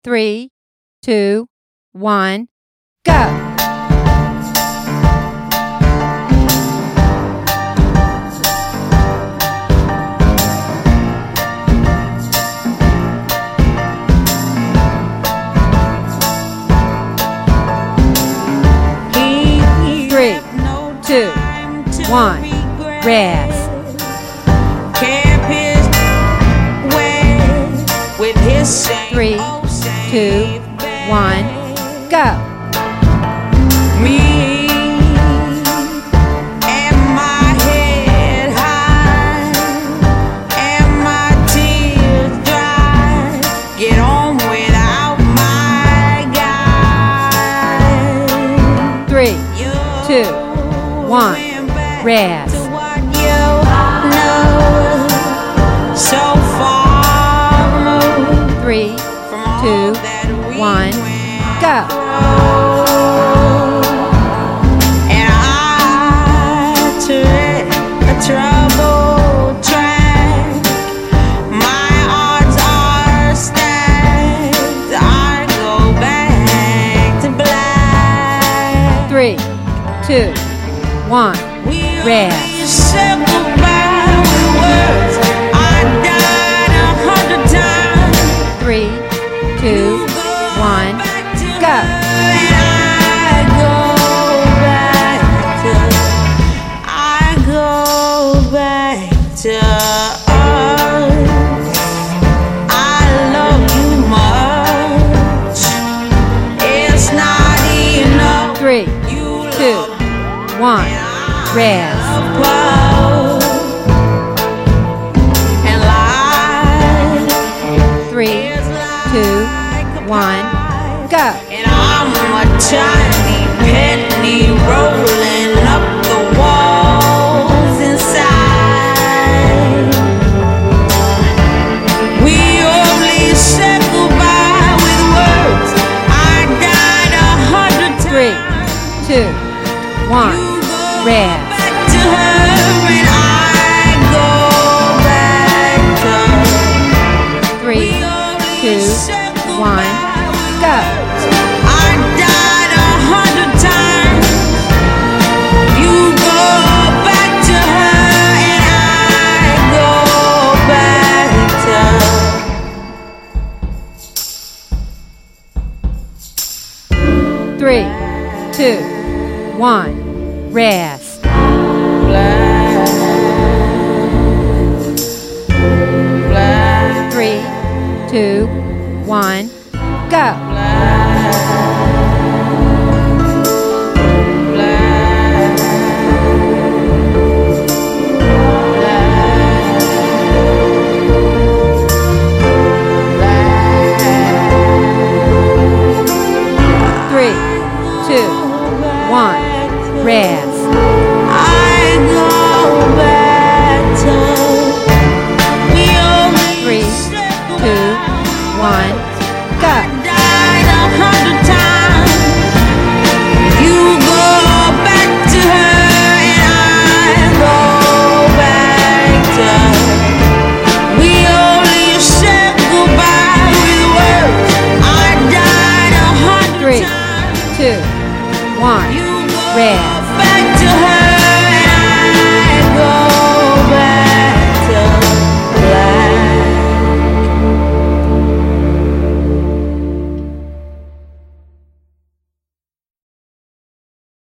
3, 2, 1, go! 3, 2, 1, rest. Kept his way with his same 3, 2, 1, go! Me and my head high and my tears dry. Get on without my guy. 3, 2, 1, rest. To what you know, so far removed 3, from all 2, that we 1, went go! And I tread a troubled track. My odds are stacked. I go back to black. 3, 2, 1, rest. Said goodbye with words. I died 100 times. 3, 2, 1, go! I go back to us. I love you much. It's not enough. 3, 2, 1, rest. And life 3, 2, 1, go! and I'm a tiny penny rolling up the walls inside. We only said goodbye with words. I died 100 3, times. 2, 1, rest. Back to her and I go back to her. 3, 2, 1, go! I died 100 times. You go back to her and I go back to her. 3, 2, 1, rest. Black, black, 3, 2, 1, go! Three, two, one, rest. I go back to we only 3, said 2, 1, go!